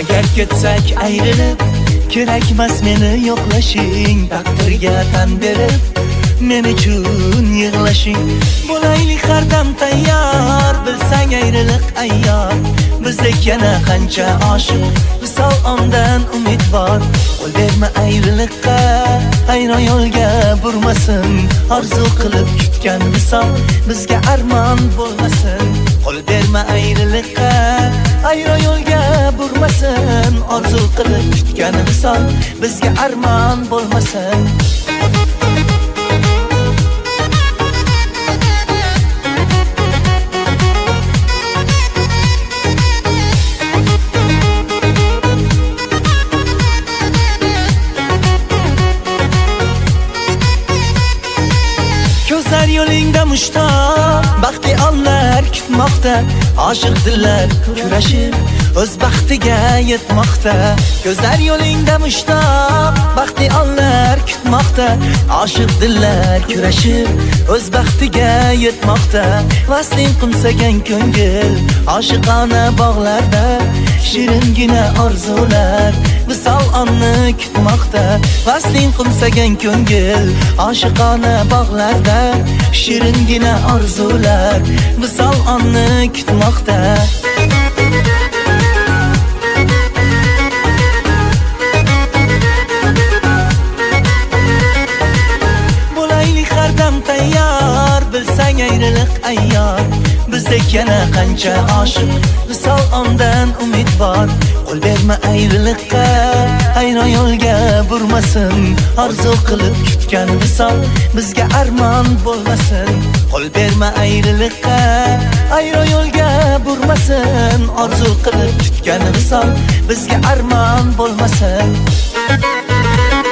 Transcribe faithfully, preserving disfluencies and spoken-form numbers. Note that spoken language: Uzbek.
Agar ketsak ayrilib, kerakmas meni yo'qlashing. Taqdirga tan berib, men uchun yig'lashing. Bo'laylik har dam tayyor, bilsang ayriliq ayyor. Bizdek yana qancha oshiq, visol ondan umid bor. Qo'l berma ayriliqqa, hayron yo'lga burmasin. Orzu qilib kutgan visol bizga armon bo'lmasin. Qo'l berma ayriliqqa, hayron yo'lga burmasin. Orzu qilib kutgan visol bizga armon bo'lmasin. Ko'zlar yo'lingda mushtoq, baxtli onlar kutmoqda. Oshiq dillar kurashib, o'z baxtiga yetmoqda. Ko'zlar yo'lingda mushtoq, baxtli onlar kutmoqda. Oshiq dillar kurashib, o'z baxtiga yetmoqda. Vasling qumsagan ko'ngil, oshiqona bog'larda shiringina orzular visol onni kutmoqda. Vasling qumsagan ko'ngil, oshiqona bog'larda shiringina orzular visol onni kutmoqda. Bo'laylik har dam tayyor, bilsang ayriliq ayyor. Bizdek yana qancha oshiq, visol ondan umid bor. Qo'l berma ayriliqqa, hayron yo'lga burmasin. Orzu qilib kutgan visol bizga armon bo'lmasin. Qo'l berma ayriliqqa, hayron yo'lga burmasin. Orzu qilib kutgan visol bizga armon bo'lmasin.